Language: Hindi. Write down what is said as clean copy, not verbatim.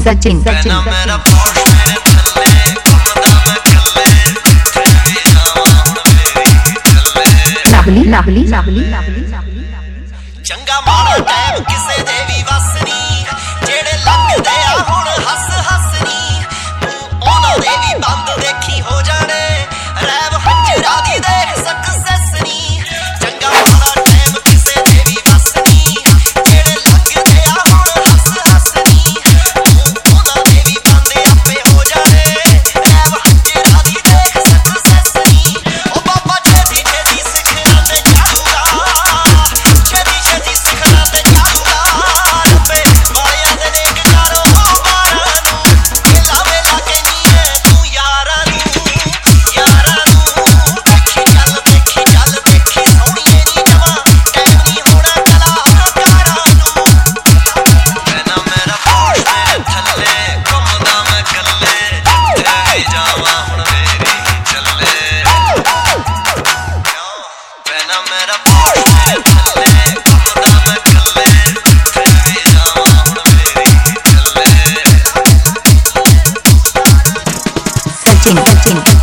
सचिन चंगा माड़ा टाइम किसे दे भी वसनी जेड़े लगदे आ हुण हस हसनी ओना दे भी बंद देखी हो जाने रैब हजरा दी देख सक्सेस नी चंगा माड़ा टाइम किसे दे भी वसनी जेड़े लगदे आ हुण हस हसनी ओना दे भी बंद आपे हो जाने रैब हजरा दी देख सक्सेस नी ओ बाबा छेती छेती सिखना ते जाऊगा सचिन